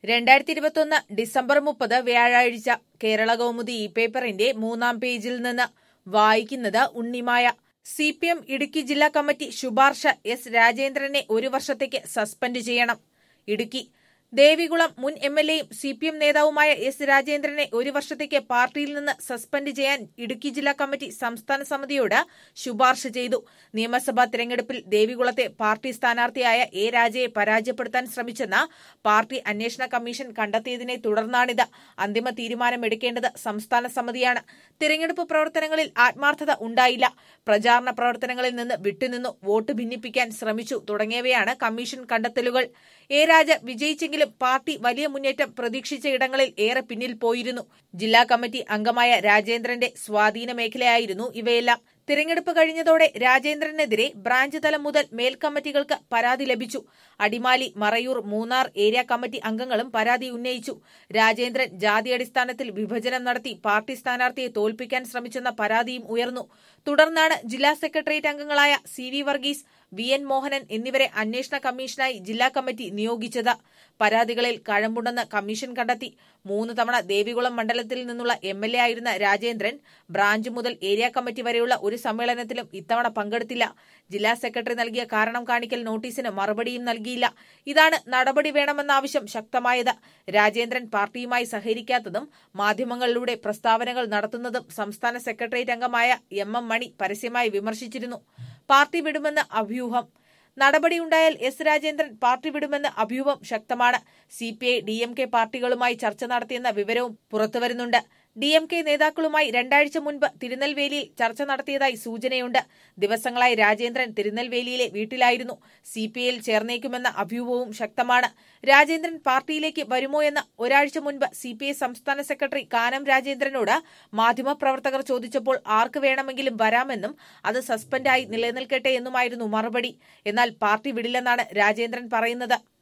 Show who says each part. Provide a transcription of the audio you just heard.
Speaker 1: 2021 December 30 വ്യാഴാഴ്ച കേരള കൗമുദി പേപ്പറിന്റെ 3-ാം പേജിൽ നിന്ന് വായിക്കുന്നത് ഉണ്ണിമായ. CPM ഇടുക്കി ജില്ലാ കമ്മിറ്റി ശുപാർശ എസ് രാജേന്ദ്രനെ 1 വർഷത്തേക്ക് സസ്പെൻഡ് ചെയ്യണം. ഇടുക്കി ദേവികുളം മുൻ MLAയും CPM നേതാവുമായ എസ് രാജേന്ദ്രനെ 1 വർഷത്തേക്ക് പാർട്ടിയിൽ നിന്ന് സസ്പെൻഡ് ചെയ്യാൻ ഇടുക്കി ജില്ലാ കമ്മിറ്റി സംസ്ഥാന സമിതിയോട് ശുപാർശ ചെയ്തു. നിയമസഭാ തെരഞ്ഞെടുപ്പിൽ ദേവികുളത്തെ പാർട്ടി സ്ഥാനാർത്ഥിയായ എ രാജയെ പരാജയപ്പെടുത്താൻ ശ്രമിച്ചെന്ന പാർട്ടി അന്വേഷണ കമ്മീഷൻ കണ്ടെത്തിയതിനെ തുടർന്നാണിത്. അന്തിമ തീരുമാനമെടുക്കേണ്ടത് സംസ്ഥാന സമിതിയാണ്. തിരഞ്ഞെടുപ്പ് പ്രവർത്തനങ്ങളിൽ ആത്മാർത്ഥത ഉണ്ടായില്ല, പ്രചാരണ പ്രവർത്തനങ്ങളിൽ നിന്ന് വിട്ടുനിന്നു, വോട്ട് ഭിന്നിപ്പിക്കാൻ ശ്രമിച്ചു തുടങ്ങിയവയാണ് കമ്മീഷൻ കണ്ടെത്തലുകൾ. എ രാജ വിജയിച്ചെങ്കിലും പാർട്ടി വലിയ മുന്നേറ്റം പ്രതീക്ഷിച്ച ഇടങ്ങളിൽ ഏറെ പിന്നിൽ പോയിരുന്നു. ജില്ലാ കമ്മിറ്റി അംഗമായ രാജേന്ദ്രന്റെ സ്വാധീന മേഖലയായിരുന്നു ഇവയെല്ലാം. തിരഞ്ഞെടുപ്പ് കഴിഞ്ഞതോടെ രാജേന്ദ്രനെതിരെ ബ്രാഞ്ച് തലം മുതൽ മേൽക്കമ്മിറ്റികൾക്ക് പരാതി ലഭിച്ചു. അടിമാലി, മറയൂർ, മൂന്നാർ ഏരിയ കമ്മിറ്റി അംഗങ്ങളും പരാതി ഉന്നയിച്ചു. രാജേന്ദ്രൻ ജാതി അടിസ്ഥാനത്തിൽ വിഭജനം നടത്തി പാർട്ടി സ്ഥാനാർത്ഥിയെ തോൽപ്പിക്കാൻ ശ്രമിച്ചെന്ന പരാതിയും ഉയർന്നു. തുടർന്നാണ് ജില്ലാ സെക്രട്ടേറിയറ്റ് അംഗങ്ങളായ CV വർഗീസ്, VN മോഹനൻ എന്നിവരെ അന്വേഷണ കമ്മീഷനായി ജില്ലാ കമ്മിറ്റി നിയോഗിച്ചത്. പരാതികളിൽ കഴമ്പുണ്ടെന്ന് കമ്മീഷൻ കണ്ടെത്തി. 3 തവണ ദേവികുളം മണ്ഡലത്തിൽ നിന്നുള്ള MLA ആയിരുന്ന രാജേന്ദ്രൻ ബ്രാഞ്ച് മുതൽ ഏരിയ കമ്മിറ്റി വരെയുള്ള ഒരു സമ്മേളനത്തിലും ഇത്തവണ പങ്കെടുത്തില്ല. ജില്ലാ സെക്രട്ടറി നൽകിയ കാരണം കാണിക്കൽ നോട്ടീസിന് മറുപടിയും നൽകിയില്ല. ഇതാണ് നടപടി വേണമെന്ന ആവശ്യം ശക്തമായത്. രാജേന്ദ്രൻ പാർട്ടിയുമായി സഹകരിക്കാത്തതും മാധ്യമങ്ങളിലൂടെ പ്രസ്താവനകൾ നടത്തുന്നതും സംസ്ഥാന സെക്രട്ടേറിയറ്റ് അംഗമായ MM മണി പരസ്യമായി വിമർശിച്ചിരുന്നു. പാർട്ടി വിടുമെന്ന് അഭ്യൂഹം. നടപടിയുണ്ടായാൽ എസ് രാജേന്ദ്രൻ പാർട്ടി വിടുമെന്ന് അഭ്യൂഹം ശക്തമാണ്. CPI DMK പാർട്ടികളുമായി ചർച്ച നടത്തിയെന്ന വിവരവും പുറത്തുവരുന്നുണ്ട്. DMK നേതാക്കളുമായി 2 ആഴ്ച മുൻപ് തിരുനെൽവേലിയിൽ ചർച്ച നടത്തിയതായി സൂചനയുണ്ട്. ദിവസങ്ങളായി രാജേന്ദ്രൻ തിരുനെൽവേലിയിലെ വീട്ടിലായിരുന്നു. CPIയിൽ ചേർന്നേക്കുമെന്ന അഭ്യൂഹവും ശക്തമാണ്. രാജേന്ദ്രൻ പാർട്ടിയിലേക്ക് വരുമോ എന്ന് ഒരാഴ്ച മുൻപ് CPI സംസ്ഥാന സെക്രട്ടറി കാനം രാജേന്ദ്രനോട് മാധ്യമപ്രവർത്തകർ ചോദിച്ചപ്പോൾ ആർക്ക് വേണമെങ്കിലും വരാമെന്നും അത് സസ്പെൻഡായി നിലനിൽക്കട്ടെ എന്നുമായിരുന്നു മറുപടി. എന്നാൽ പാർട്ടി വിടില്ലെന്നാണ് രാജേന്ദ്രൻ പറയുന്നത്.